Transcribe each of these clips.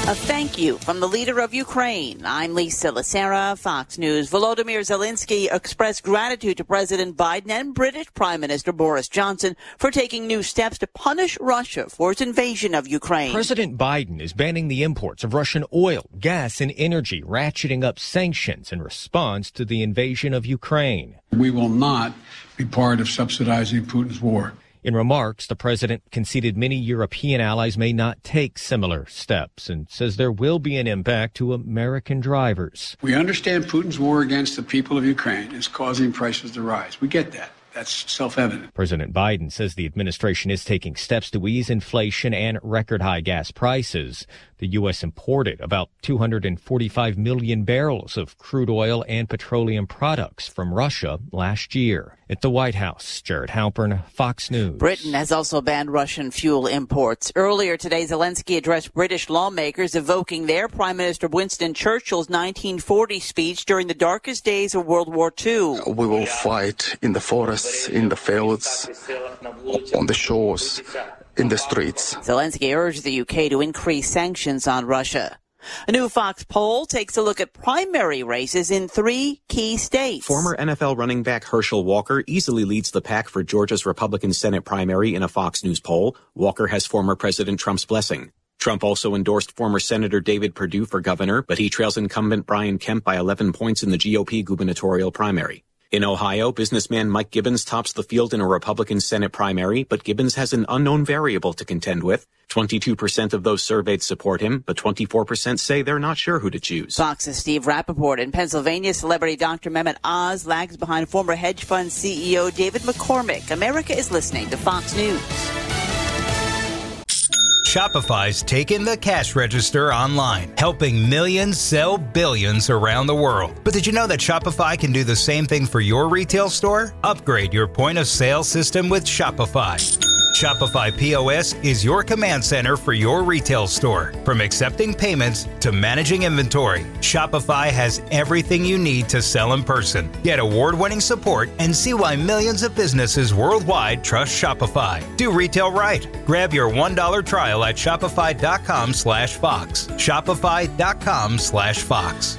A thank you from the leader of Ukraine. I'm Lisa Lacera, Fox News. Volodymyr Zelensky expressed gratitude to President Biden and British Prime Minister Boris Johnson for taking new steps to punish Russia for its invasion of Ukraine. President Biden is banning the imports of Russian oil, gas, and energy, ratcheting up sanctions in response to the invasion of Ukraine. We will not be part of subsidizing Putin's war. In remarks, the president conceded many European allies may not take similar steps and says there will be an impact to American drivers. We understand Putin's war against the people of Ukraine is causing prices to rise. We get that. That's self-evident. President Biden says the administration is taking steps to ease inflation and record high gas prices. The U.S. imported about 245 million barrels of crude oil and petroleum products from Russia last year. At the White House, Jared Halpern, Fox News. Britain has also banned Russian fuel imports. Earlier today, Zelensky addressed British lawmakers evoking their Prime Minister Winston Churchill's 1940 speech during the darkest days of World War II. We will fight in the forests, in the fields, on the shores, in the streets. Zelensky urged the UK to increase sanctions on Russia. A new Fox poll takes a look at primary races in 3 key states. Former NFL running back Herschel Walker easily leads the pack for Georgia's Republican Senate primary in a Fox News poll. Walker has former President Trump's blessing. Trump also endorsed former Senator David Perdue for governor, but he trails incumbent Brian Kemp by 11 points in the GOP gubernatorial primary. In Ohio, businessman Mike Gibbons tops the field in a Republican Senate primary, but Gibbons has an unknown variable to contend with. 22% of those surveyed support him, but 24% say they're not sure who to choose. Fox's Steve Rappaport. In Pennsylvania, celebrity Dr. Mehmet Oz lags behind former hedge fund CEO David McCormick. America is listening to Fox News. Shopify's taken the cash register online, helping millions sell billions around the world. But did you know that Shopify can do the same thing for your retail store? Upgrade your point of sale system with Shopify. Shopify POS is your command center for your retail store. From accepting payments to managing inventory, Shopify has everything you need to sell in person. Get award-winning support and see why millions of businesses worldwide trust Shopify. Do retail right. Grab your $1 trial at shopify.com/Fox. Shopify.com/Fox.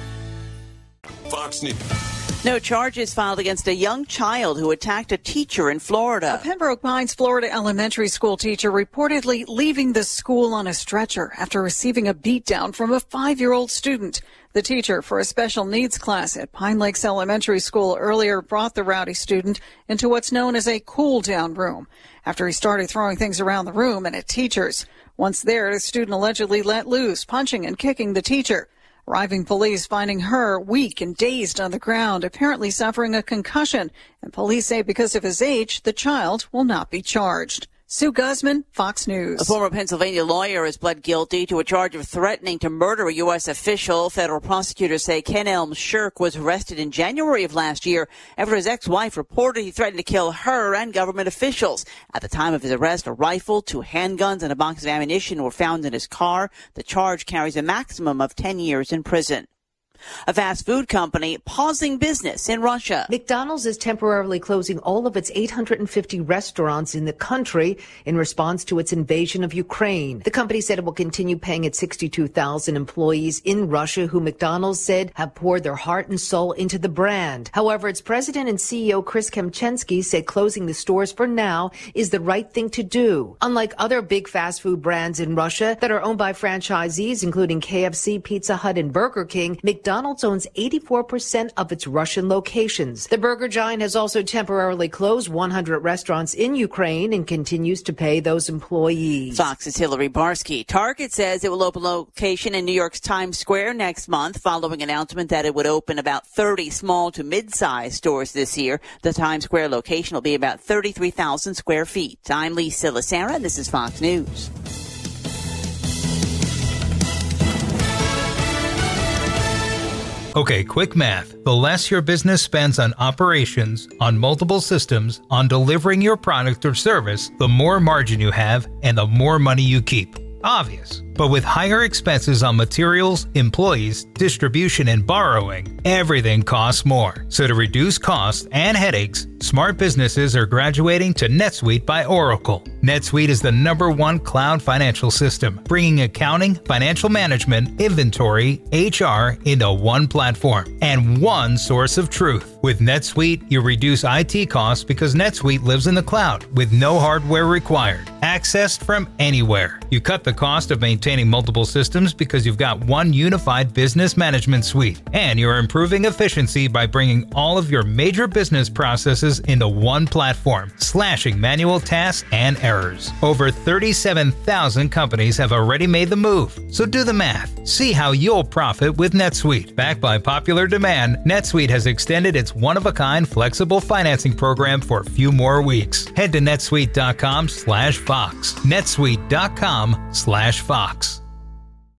Fox News. No charges filed against a young child who attacked a teacher in Florida. A Pembroke Pines, Florida elementary school teacher reportedly leaving the school on a stretcher after receiving a beatdown from a 5-year-old student. The teacher for a special needs class at Pine Lakes Elementary School earlier brought the rowdy student into what's known as a cool-down room after he started throwing things around the room and at teachers. Once there, the student allegedly let loose, punching and kicking the teacher. Arriving police finding her weak and dazed on the ground, apparently suffering a concussion. And police say because of his age, the child will not be charged. Sue Guzman, Fox News. A former Pennsylvania lawyer has pled guilty to a charge of threatening to murder a U.S. official. Federal prosecutors say Ken Elm Shirk was arrested in January of last year after his ex-wife reported he threatened to kill her and government officials. At the time of his arrest, a rifle, 2 handguns, and a box of ammunition were found in his car. The charge carries a maximum of 10 years in prison. A fast food company pausing business in Russia. McDonald's is temporarily closing all of its 850 restaurants in the country in response to its invasion of Ukraine. The company said it will continue paying its 62,000 employees in Russia who McDonald's said have poured their heart and soul into the brand. However, its president and CEO Chris Kempczinski said closing the stores for now is the right thing to do. Unlike other big fast food brands in Russia that are owned by franchisees, including KFC, Pizza Hut, and Burger King, McDonald's owns 84% of its Russian locations. The burger giant has also temporarily closed 100 restaurants in Ukraine and continues to pay those employees. Fox's Hillary Barsky. Target says it will open a location in New York's Times Square next month following an announcement that it would open about 30 small to mid-sized stores this year. The Times Square location will be about 33,000 square feet. I'm Lisa Lacera, and this is Fox News. Okay, quick math. The less your business spends on operations, on multiple systems, on delivering your product or service, the more margin you have and the more money you keep. Obvious. But with higher expenses on materials, employees, distribution, and borrowing, everything costs more. So to reduce costs and headaches, smart businesses are graduating to NetSuite by Oracle. NetSuite is the #1 cloud financial system, bringing accounting, financial management, inventory, HR into one platform and one source of truth. With NetSuite, you reduce IT costs because NetSuite lives in the cloud with no hardware required, accessed from anywhere. You cut the cost of maintaining multiple systems because you've got one unified business management suite, and you're improving efficiency by bringing all of your major business processes into one platform, slashing manual tasks and errors. Over 37,000 companies have already made the move, so do the math. See how you'll profit with NetSuite. Backed by popular demand, NetSuite has extended its one-of-a-kind flexible financing program for a few more weeks. Head to netsuite.com/Fox. netsuite.com/Fox.